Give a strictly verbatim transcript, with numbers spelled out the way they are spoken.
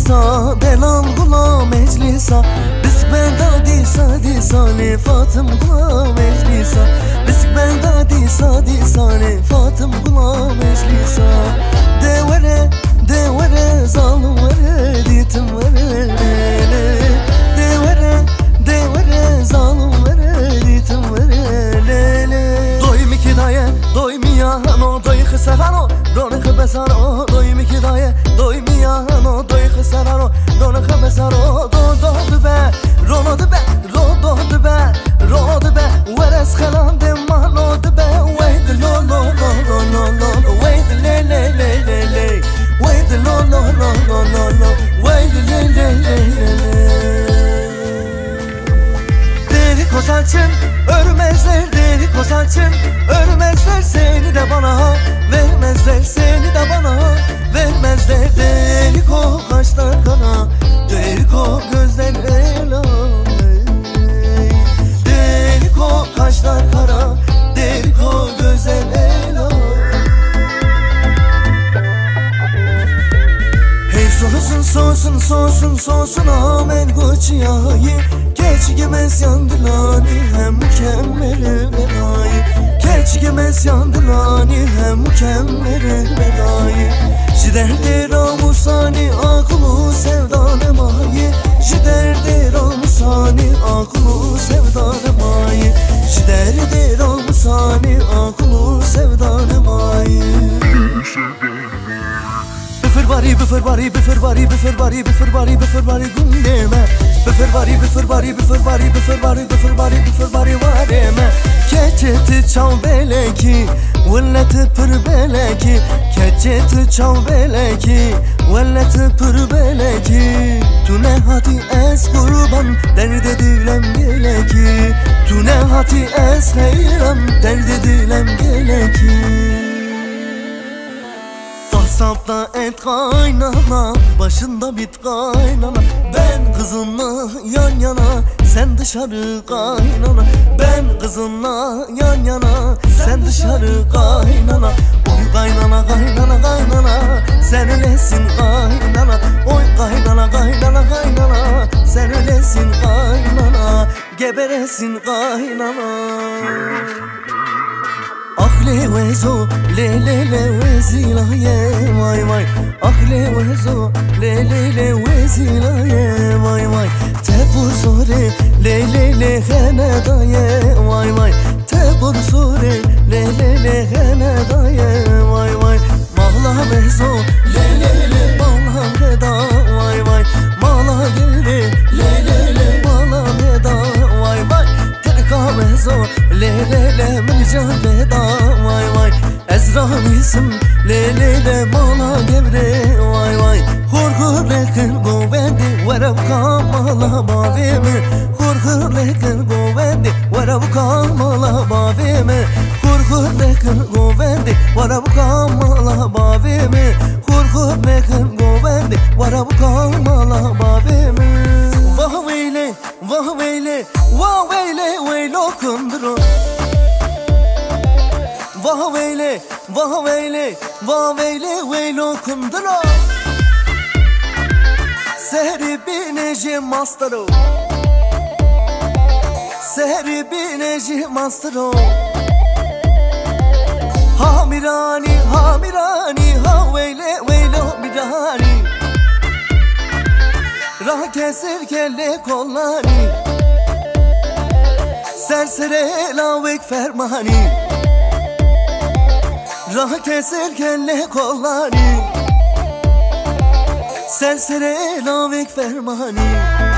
meclisa, delal kula meclisa. Biz berdadi sadi sani Fatım kula meclisa. Biz berdadi sadi sani Fatım kula meclisa. Devere devere zalim vere ditim vere lele. Devere devere zalim vere ditim vere lele. Doy mi ki daye doy mi ya no doy khsarano ron khbesaro. Doy mi ki daye doy mi ya no doy khsarano ron khbesaro. Do do be ron do be ro do be ro do be weres khalan de mano do be. Wait no no no no no no wait le le le le le. Wait no no no no no no wait le le le le. Deli kozaçın örmezler, deli kozaçın örmezler. Seni de bana vermezler, seni de bana vermezler. Deli ko kaşlar kara, deli ko gözler ela. Deli ko kaşlar kara, deli ko gözler ela. Hey sosun sosun sosun sosun amen goçiyayı. Keçigimez yandılani hem mükemmel bedayı. Keçigimez yandılani hem mükemmel bedayı. Jiderdir amusani akulu sevdane mayi. Jiderdir amusani akulu sevdane mayi. Jiderdir amusani akulu sevdane mayi. Bıfır bari bıfır bari bıfır bari bıfır bari bıfır bari bıfır bari gündeme. Bıfır bari bıfır bari bıfır bari bıfır bari bıfır bari bıfır bari vareme. Keçeti çal beleki velleti pır beleki. Keçeti çal beleki velleti pır beleki. Tune hati es kurban derde dilem geleki. Tune hati es heyrem derde dilem geleki. Sapta et kaynana, başında bit kaynana. Ben kızınla yan yana, sen dışarı kaynana. Ben kızınla yan yana, sen dışarı kaynana. Oy kaynana kaynana kaynana, sen öylesin kaynana. Oy kaynana kaynana kaynana, sen öylesin kaynana. Geberesin kaynana. Ah le vezo le le le vezilaye vay vay. Ah le vezo le le le vezilaye vay vay. Tepur sore le le le hene daye vay vay. Tepur sore le le le hene daye vay vay. Mağla vezo le le le mağla veda vay vay. Mağla gülde le le le mağla veda vay vay. Terka vezo le le le mircan veda vay vay. Ezra'm isim le le le mala gevre vay vay. Hur lekin govendi varav kamala bavime. Hur lekin govendi varav kamala bavime. Hur lekin govendi varav kamala bavime. Hur lekin govendi varav kamala bavime. Vah veyle vah veyle vah veyle veylo kundro. Vah veyle, vah veyle, vah veyle, veylo kundro. Sehri bineji mastero. Sehri bineji mastero. Hamirani, hamirani, ha veyle, veylo mirani. Rah kesir kelle kollani. Sersere lavek fermani. Rah keser kelle kollani. Sersere lavek fermani.